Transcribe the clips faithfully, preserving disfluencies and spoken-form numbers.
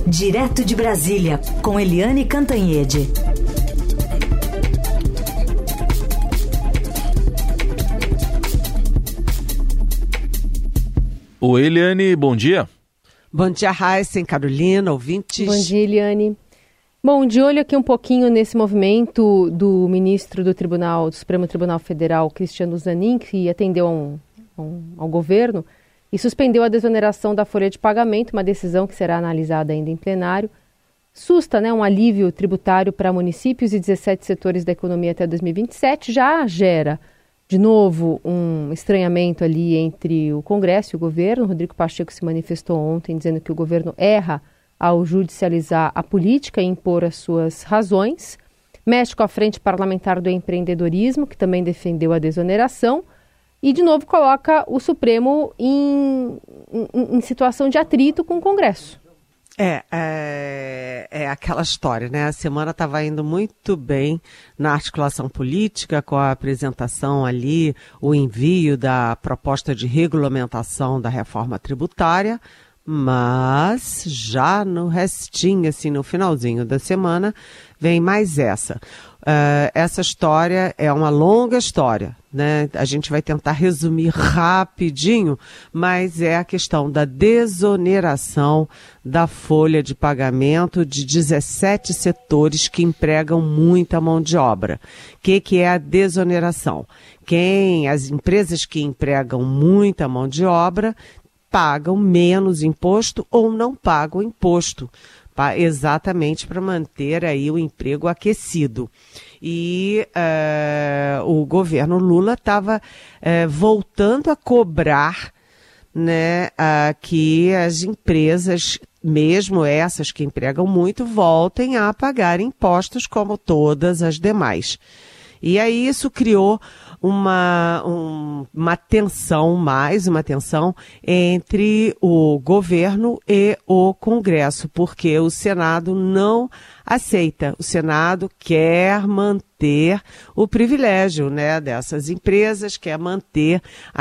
Direto de Brasília, com Eliane Cantanhede. Oi, Eliane, bom dia. Bom dia, Raíssa, Carolina, ouvintes. Bom dia, Eliane. Bom, de olho aqui um pouquinho nesse movimento do ministro do Tribunal, do Supremo Tribunal Federal, Cristiano Zanin, que atendeu a um, a um, ao governo e suspendeu a desoneração da folha de pagamento, uma decisão que será analisada ainda em plenário. Susta, né, um alívio tributário para municípios e dezessete setores da economia até dois mil e vinte e sete, já gera, de novo, um estranhamento ali entre o Congresso e o governo. O Rodrigo Pacheco se manifestou ontem dizendo que o governo erra ao judicializar a política e impor as suas razões. Mexe com a Frente Parlamentar do Empreendedorismo, que também defendeu a desoneração. E, de novo, coloca o Supremo em, em, em situação de atrito com o Congresso. É, é, é aquela história, né? A semana estava indo muito bem na articulação política, com a apresentação ali, o envio da proposta de regulamentação da reforma tributária, mas já no restinho, assim, no finalzinho da semana, vem mais essa. Uh, essa história é uma longa história, né? A gente vai tentar resumir rapidinho, mas é a questão da desoneração da folha de pagamento de dezessete setores que empregam muita mão de obra. O que, que é a desoneração? Quem, as empresas que empregam muita mão de obra pagam menos imposto ou não pagam imposto, exatamente para manter aí o emprego aquecido. E uh, o governo Lula estava uh, voltando a cobrar, né, uh, que as empresas, mesmo essas que empregam muito, voltem a pagar impostos como todas as demais. E aí isso criou uma, um, uma tensão, mais uma tensão entre o governo e o Congresso, porque o Senado não aceita. O Senado quer manter o privilégio, né, dessas empresas, quer manter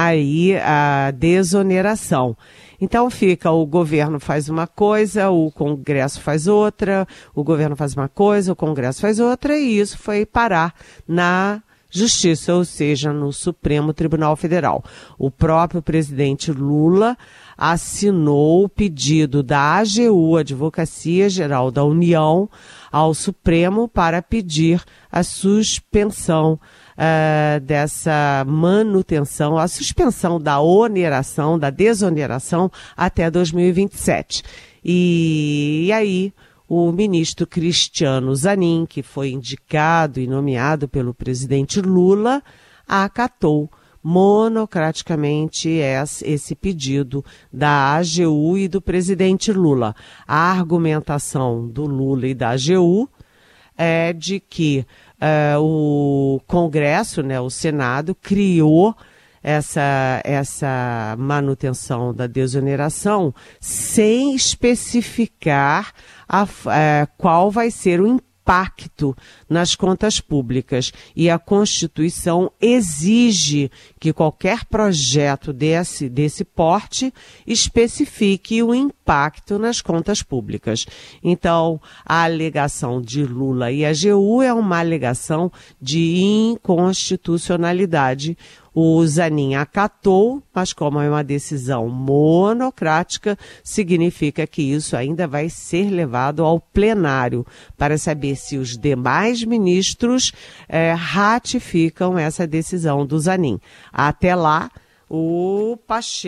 aí a desoneração. Então fica, o governo faz uma coisa, o Congresso faz outra, o governo faz uma coisa, o Congresso faz outra, e isso foi parar na Justiça, ou seja, no Supremo Tribunal Federal. O próprio presidente Lula assinou o pedido da A G U, Advocacia Geral da União, ao Supremo para pedir a suspensão uh, dessa manutenção, a suspensão da oneração, da desoneração até dois mil e vinte e sete. E, e aí o ministro Cristiano Zanin, que foi indicado e nomeado pelo presidente Lula, acatou monocraticamente esse pedido da A G U e do presidente Lula. A argumentação do Lula e da A G U é de que uh, o Congresso, né, o Senado, criou essa, essa manutenção da desoneração sem especificar a, é, qual vai ser o impacto nas contas públicas. E a Constituição exige que qualquer projeto desse, desse porte especifique o impacto nas contas públicas. Então, a alegação de Lula e A G U é uma alegação de inconstitucionalidade. O Zanin acatou, mas como é uma decisão monocrática, significa que isso ainda vai ser levado ao plenário para saber se os demais ministros eh, ratificam essa decisão do Zanin. Até lá, o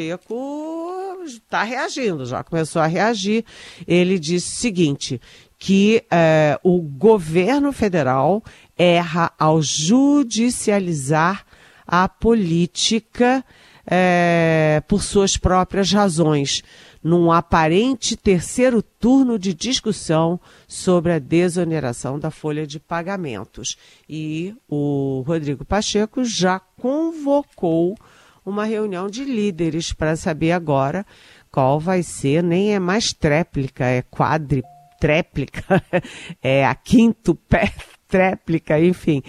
Pacheco está reagindo, já começou a reagir. Ele disse o seguinte, que eh, o governo federal erra ao judicializar a política é, por suas próprias razões, num aparente terceiro turno de discussão sobre a desoneração da folha de pagamentos. E o Rodrigo Pacheco já convocou uma reunião de líderes para saber agora qual vai ser, nem é mais tréplica, é quadripléplica, é a quinto pé. Tréplica, enfim,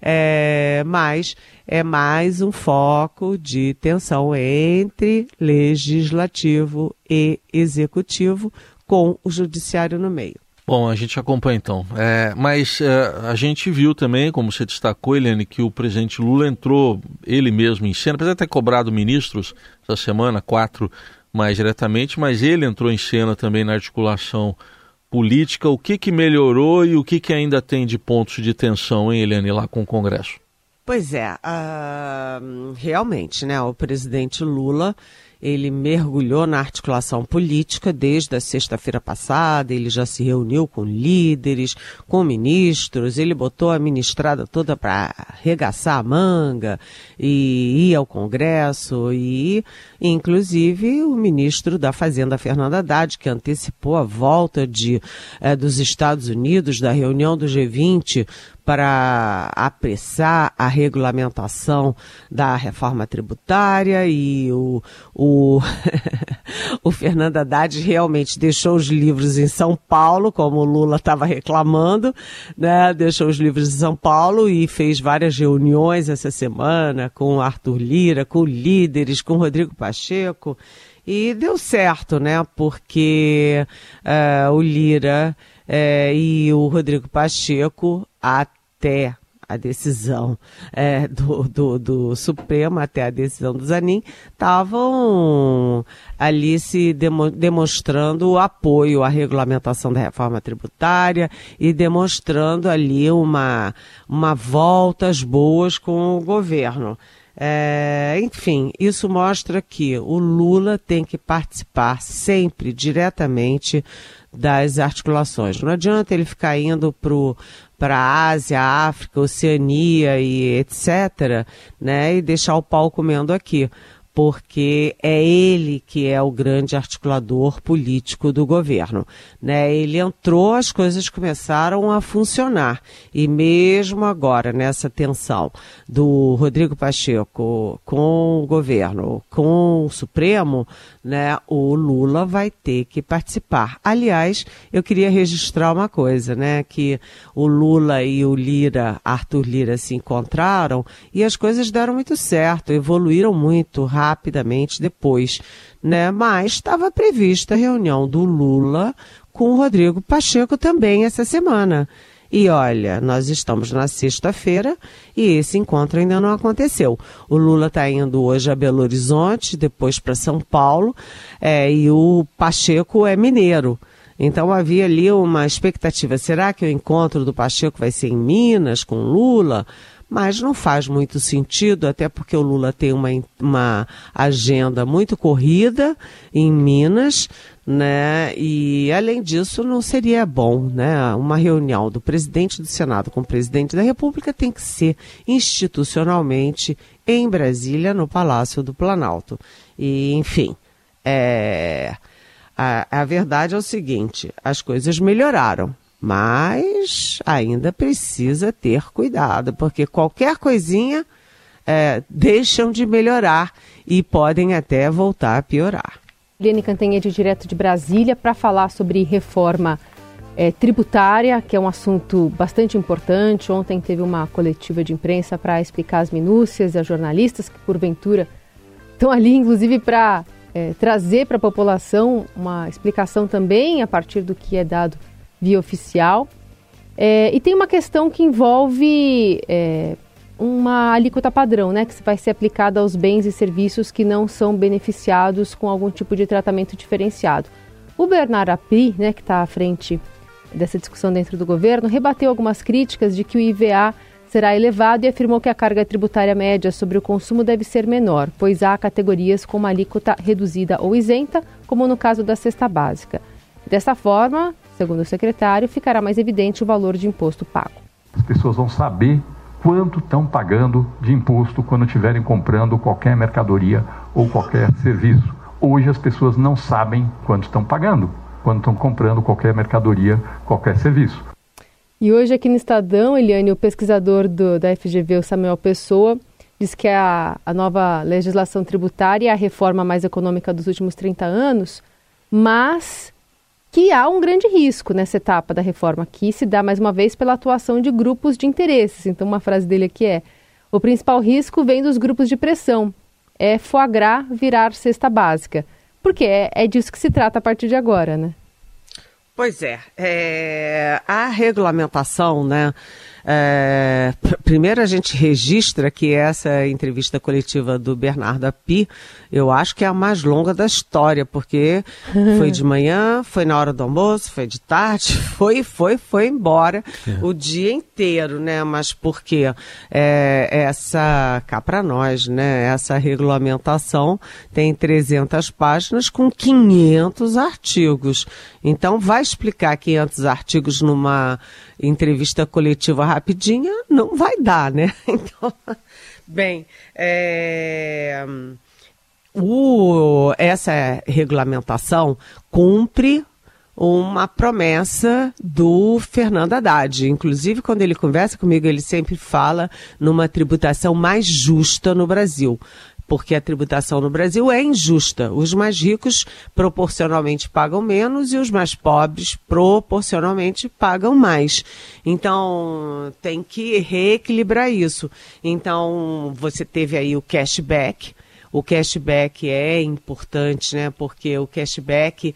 é, mas é mais um foco de tensão entre legislativo e executivo, com o judiciário no meio. Bom, a gente acompanha então, é, mas é, a gente viu também, como você destacou, Eliane, que o presidente Lula entrou ele mesmo em cena, apesar de ter cobrado ministros essa semana, quatro mais diretamente, mas ele entrou em cena também na articulação política. O que que melhorou e o que que ainda tem de pontos de tensão, hein, Eliane, lá com o Congresso? Pois é, uh, realmente, né, o presidente Lula, ele mergulhou na articulação política desde a sexta-feira passada, ele já se reuniu com líderes, com ministros, ele botou a ministrada toda para arregaçar a manga e ir ao Congresso, e inclusive o ministro da Fazenda, Fernando Haddad, que antecipou a volta de, eh, dos Estados Unidos, da reunião do G vinte, para apressar a regulamentação da reforma tributária, e o, o, o Fernando Haddad realmente deixou os livros em São Paulo, como o Lula estava reclamando, né? Deixou os livros em São Paulo e fez várias reuniões essa semana com Arthur Lira, com líderes, com Rodrigo Pacheco, e deu certo, né? Porque uh, o Lira uh, e o Rodrigo Pacheco, até a decisão é, do, do, do Supremo, até a decisão do Zanin, estavam ali se demo, demonstrando o apoio à regulamentação da reforma tributária e demonstrando ali uma, uma volta às boas com o governo. É, enfim, isso mostra que o Lula tem que participar sempre diretamente das articulações. Não adianta ele ficar indo para a Ásia, África, Oceania e etcétera, né, e deixar o pau comendo aqui, porque é ele que é o grande articulador político do governo, né? Ele entrou, as coisas começaram a funcionar, e mesmo agora, nessa tensão do Rodrigo Pacheco com o governo, com o Supremo, né, o Lula vai ter que participar. Aliás, eu queria registrar uma coisa, né, que o Lula e o Lira, Arthur Lira, se encontraram e as coisas deram muito certo, evoluíram muito rápido, rapidamente depois, né? Mas estava prevista a reunião do Lula com o Rodrigo Pacheco também essa semana. E olha, nós estamos na sexta-feira e esse encontro ainda não aconteceu. O Lula está indo hoje a Belo Horizonte, depois para São Paulo, é, e o Pacheco é mineiro. Então havia ali uma expectativa, será que o encontro do Pacheco vai ser em Minas com Lula? Mas não faz muito sentido, até porque o Lula tem uma, uma agenda muito corrida em Minas, né? E além disso não seria bom, né? Uma reunião do presidente do Senado com o presidente da República tem que ser institucionalmente em Brasília, no Palácio do Planalto. E, enfim, é... a, a verdade é o seguinte, as coisas melhoraram. Mas ainda precisa ter cuidado, porque qualquer coisinha é, deixam de melhorar e podem até voltar a piorar. Eliane Cantanhede, direto de Brasília, para falar sobre reforma é, tributária, que é um assunto bastante importante. Ontem teve uma coletiva de imprensa para explicar as minúcias, e as jornalistas que, porventura, estão ali, inclusive, para é, trazer para a população uma explicação também a partir do que é dado via oficial. É, e tem uma questão que envolve é, uma alíquota padrão, né, que vai ser aplicada aos bens e serviços que não são beneficiados com algum tipo de tratamento diferenciado. O Bernard Api, né, que está à frente dessa discussão dentro do governo, rebateu algumas críticas de que o I V A será elevado e afirmou que a carga tributária média sobre o consumo deve ser menor, pois há categorias com uma alíquota reduzida ou isenta, como no caso da cesta básica. Dessa forma, segundo o secretário, ficará mais evidente o valor de imposto pago. As pessoas vão saber quanto estão pagando de imposto quando estiverem comprando qualquer mercadoria ou qualquer serviço. Hoje as pessoas não sabem quanto estão pagando quando estão comprando qualquer mercadoria, qualquer serviço. E hoje aqui no Estadão, Eliane, o pesquisador do, da F G V, o Samuel Pessoa, diz que a, a nova legislação tributária é a reforma mais econômica dos últimos trinta anos, mas que há um grande risco nessa etapa da reforma, que se dá mais uma vez pela atuação de grupos de interesses. Então uma frase dele aqui é: o principal risco vem dos grupos de pressão, é foie gras virar cesta básica. Porque é, é disso que se trata a partir de agora, né? Pois é, é a regulamentação, né? É, pr- primeiro a gente registra que essa entrevista coletiva do Bernardo Api, eu acho que é a mais longa da história, porque foi de manhã, foi na hora do almoço, foi de tarde, foi, foi, foi embora é. o dia inteiro, né? Mas por quê? É, essa, cá para nós, né? Essa regulamentação tem trezentas páginas com quinhentos artigos. Então, vai explicar quinhentos artigos numa entrevista coletiva rapidinha? Não vai dar, né? Então, bem, é, o, essa regulamentação cumpre uma promessa do Fernando Haddad. Inclusive, quando ele conversa comigo, ele sempre fala numa tributação mais justa no Brasil. Porque a tributação no Brasil é injusta. Os mais ricos proporcionalmente pagam menos e os mais pobres proporcionalmente pagam mais. Então, tem que reequilibrar isso. Então, você teve aí o cashback. O cashback é importante, né? Porque o cashback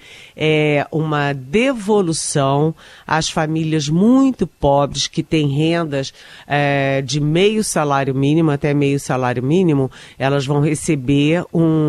é uma devolução às famílias muito pobres que têm rendas é, de meio salário mínimo até meio salário mínimo. Elas vão receber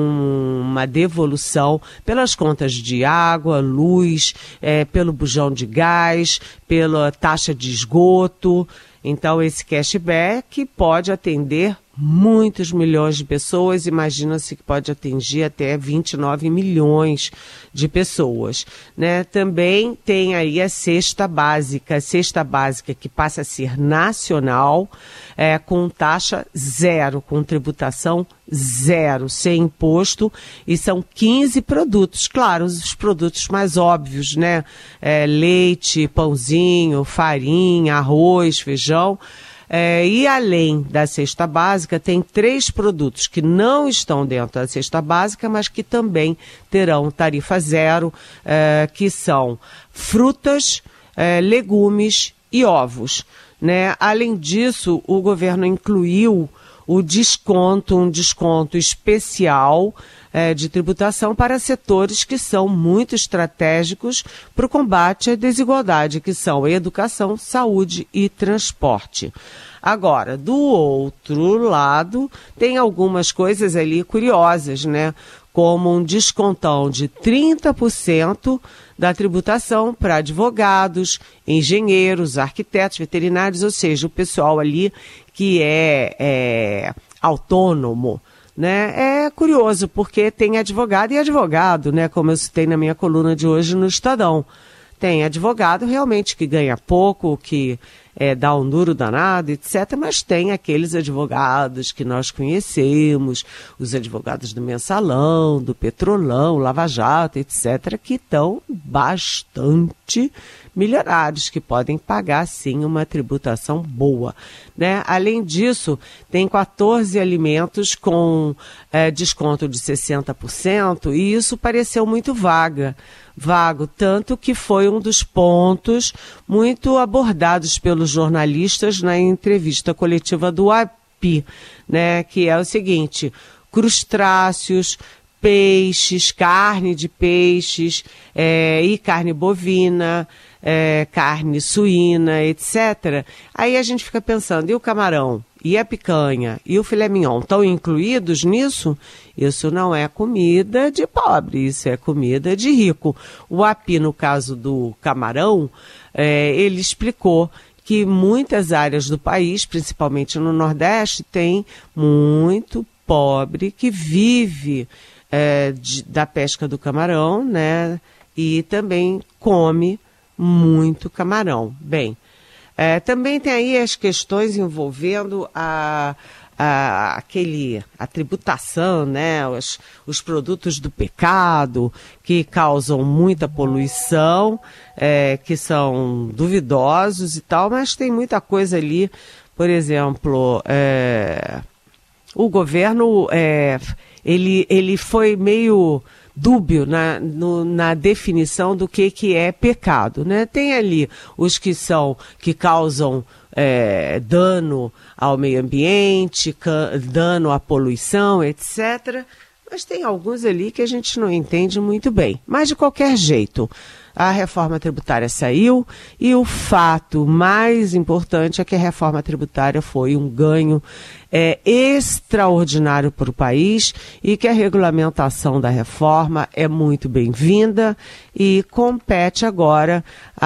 um, uma devolução pelas contas de água, luz, é, pelo bujão de gás, pela taxa de esgoto. Então, esse cashback pode atender muitos milhões de pessoas, imagina-se que pode atingir até vinte e nove milhões de pessoas, né? Também tem aí a cesta básica, a cesta básica que passa a ser nacional, é, com taxa zero, com tributação zero, sem imposto, e são quinze produtos, claro, os produtos mais óbvios, né? É, leite, pãozinho, farinha, arroz, feijão. É, e além da cesta básica, tem três produtos que não estão dentro da cesta básica, mas que também terão tarifa zero, é, que são frutas, é, legumes e ovos, né? Além disso, o governo incluiu o desconto, um desconto especial é, de tributação para setores que são muito estratégicos para o combate à desigualdade, que são educação, saúde e transporte. Agora, do outro lado, tem algumas coisas ali curiosas, né? Como um descontão de trinta por cento da tributação para advogados, engenheiros, arquitetos, veterinários, ou seja, o pessoal ali que é, é autônomo, né? É curioso, porque tem advogado e advogado, né? Como eu citei na minha coluna de hoje no Estadão. Tem advogado realmente que ganha pouco, que é, dá um duro danado, etcétera. Mas tem aqueles advogados que nós conhecemos, os advogados do Mensalão, do Petrolão, Lava Jato, etcétera, que estão bastante milionários, que podem pagar, sim, uma tributação boa, né? Além disso, tem quatorze alimentos com é, desconto de sessenta por cento, e isso pareceu muito vaga. Vago, tanto que foi um dos pontos muito abordados pelos jornalistas na entrevista coletiva do Api, né, que é o seguinte: crustáceos, peixes, carne de peixes é, e carne bovina, é, carne suína, etcétera. Aí a gente fica pensando, e o camarão? E a picanha? E o filé mignon? Estão incluídos nisso? Isso não é comida de pobre, isso é comida de rico. O Api, no caso do camarão, é, ele explicou que muitas áreas do país, principalmente no Nordeste, tem muito pobre que vive é, de, da pesca do camarão, né? E também come muito camarão. Bem, é, também tem aí as questões envolvendo a, a, aquele, a tributação, né? Os, os produtos do pecado, que causam muita poluição, é, que são duvidosos e tal, mas tem muita coisa ali. Por exemplo, é, o governo é, ele, ele foi meio dúbio na, no, na definição do que, que é pecado, né? Tem ali os que são, que causam é, dano ao meio ambiente, ca, dano à poluição, etcétera. Mas tem alguns ali que a gente não entende muito bem. Mas, de qualquer jeito, a reforma tributária saiu e o fato mais importante é que a reforma tributária foi um ganho é, extraordinário para o país e que a regulamentação da reforma é muito bem-vinda e compete agora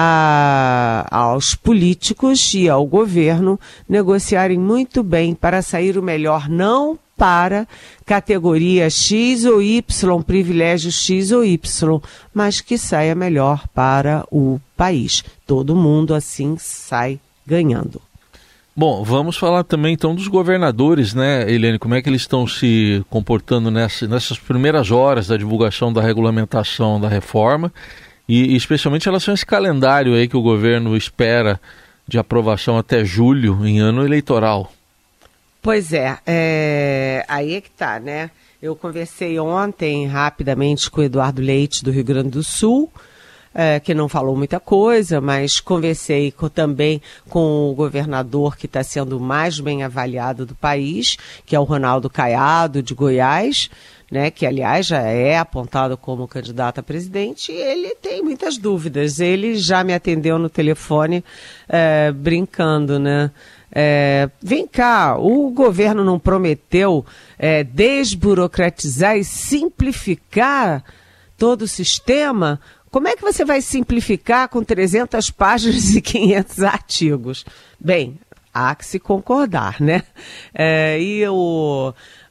a, aos políticos e ao governo negociarem muito bem para sair o melhor, não para categoria X ou Y, privilégio X ou Y, mas que saia melhor para o país. Todo mundo assim sai ganhando. Bom, vamos falar também então dos governadores, né, Eliane? Como é que eles estão se comportando nessa, nessas primeiras horas da divulgação da regulamentação da reforma e, e especialmente em relação a esse calendário aí que o governo espera de aprovação até julho, em ano eleitoral? Pois é, é, aí é que tá, né? Eu conversei ontem rapidamente com o Eduardo Leite do Rio Grande do Sul, é, que não falou muita coisa, mas conversei com, também com o governador que está sendo mais bem avaliado do país, que é o Ronaldo Caiado, de Goiás, né, que aliás já é apontado como candidato a presidente, e ele tem muitas dúvidas. Ele já me atendeu no telefone é, brincando, né? É, vem cá, o governo não prometeu é, desburocratizar e simplificar todo o sistema? Como é que você vai simplificar com trezentas páginas e quinhentos artigos? Bem, há que se concordar, né? É, e o...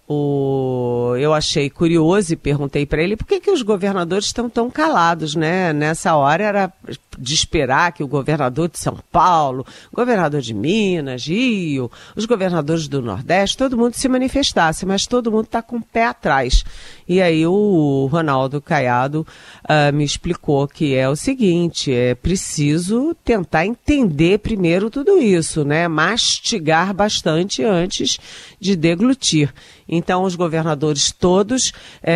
O, eu achei curioso e perguntei para ele por que, que os governadores estão tão calados, né? Nessa hora era de esperar que o governador de São Paulo, governador de Minas, Rio, os governadores do Nordeste, todo mundo se manifestasse, mas todo mundo está com o pé atrás. E aí o Ronaldo Caiado uh, me explicou que é o seguinte, é preciso tentar entender primeiro tudo isso, né? Mastigar bastante antes de deglutir. Então, os governadores todos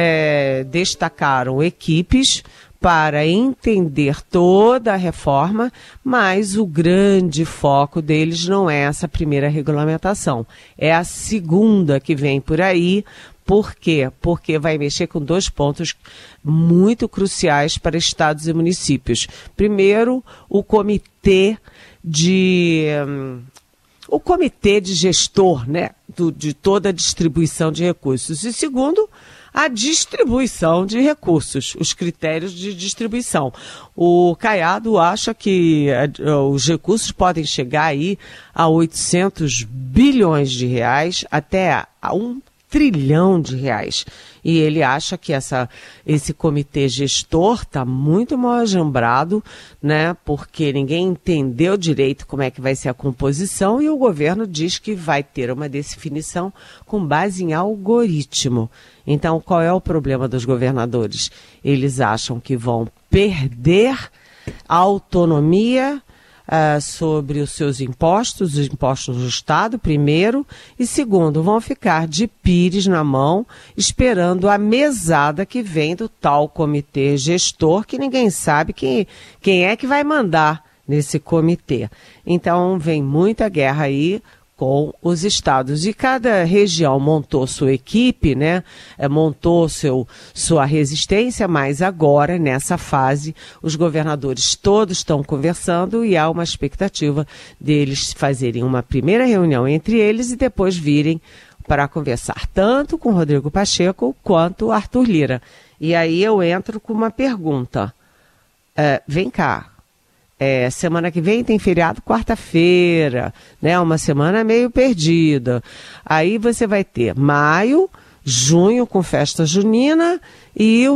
é, destacaram equipes para entender toda a reforma, mas o grande foco deles não é essa primeira regulamentação, é a segunda que vem por aí. Por quê? Porque vai mexer com dois pontos muito cruciais para estados e municípios. Primeiro, o comitê de... Hum, o comitê de gestor, né, do, de toda a distribuição de recursos. E segundo, a distribuição de recursos, os critérios de distribuição. O Caiado acha que uh, os recursos podem chegar aí a oitocentos bilhões de reais até a um trilhão de reais. E ele acha que essa, esse comitê gestor está muito mal ajambrado, né, porque ninguém entendeu direito como é que vai ser a composição e o governo diz que vai ter uma definição com base em algoritmo. Então, qual é o problema dos governadores? Eles acham que vão perder a autonomia Uh, sobre os seus impostos, os impostos do Estado, primeiro, e segundo, vão ficar de pires na mão, esperando a mesada que vem do tal comitê gestor, que ninguém sabe quem, quem é que vai mandar nesse comitê. Então, vem muita guerra aí com os estados. E cada região montou sua equipe, né? Montou seu, sua resistência, mas agora, nessa fase, os governadores todos estão conversando e há uma expectativa deles fazerem uma primeira reunião entre eles e depois virem para conversar tanto com Rodrigo Pacheco quanto Arthur Lira. E aí eu entro com uma pergunta. Uh, vem cá. É, semana que vem tem feriado quarta-feira, né? Uma semana meio perdida. Aí você vai ter maio, junho com festa junina e o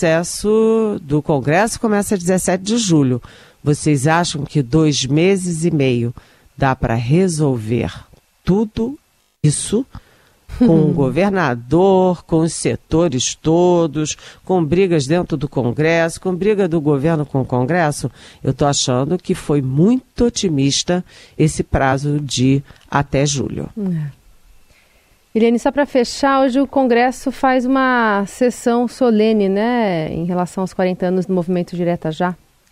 recesso do Congresso começa dezessete de julho. Vocês acham que dois meses e meio dá para resolver tudo isso com o governador, com os setores todos, com brigas dentro do Congresso, com briga do governo com o Congresso? Eu estou achando que foi muito otimista esse prazo de até julho. É. Eliane, só para fechar, hoje o Congresso faz uma sessão solene, né, em relação aos quarenta anos do Movimento Direta Já.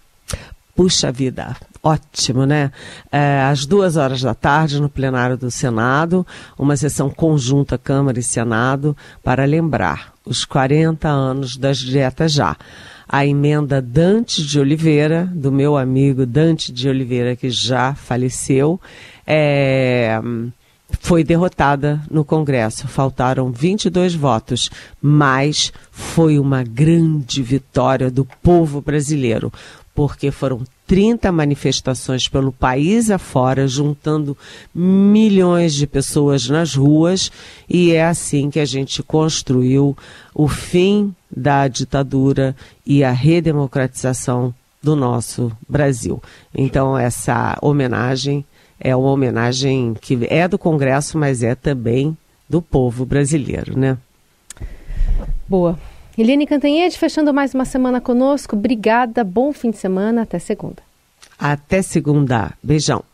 Puxa vida, ótimo, né? É, às duas horas da tarde, no plenário do Senado, uma sessão conjunta Câmara e Senado para lembrar os quarenta anos das Direta Já. a emenda Dante de Oliveira, do meu amigo Dante de Oliveira, que já faleceu, é, foi derrotada no Congresso. Faltaram vinte e dois votos, mas foi uma grande vitória do povo brasileiro, porque foram trinta manifestações pelo país afora, juntando milhões de pessoas nas ruas, e é assim que a gente construiu o fim da ditadura e a redemocratização do nosso Brasil. Então, essa homenagem é uma homenagem que é do Congresso, mas é também do povo brasileiro, né? Boa. Eliane Cantanhede, fechando mais uma semana conosco. Obrigada, bom fim de semana, até segunda. Até segunda. Beijão.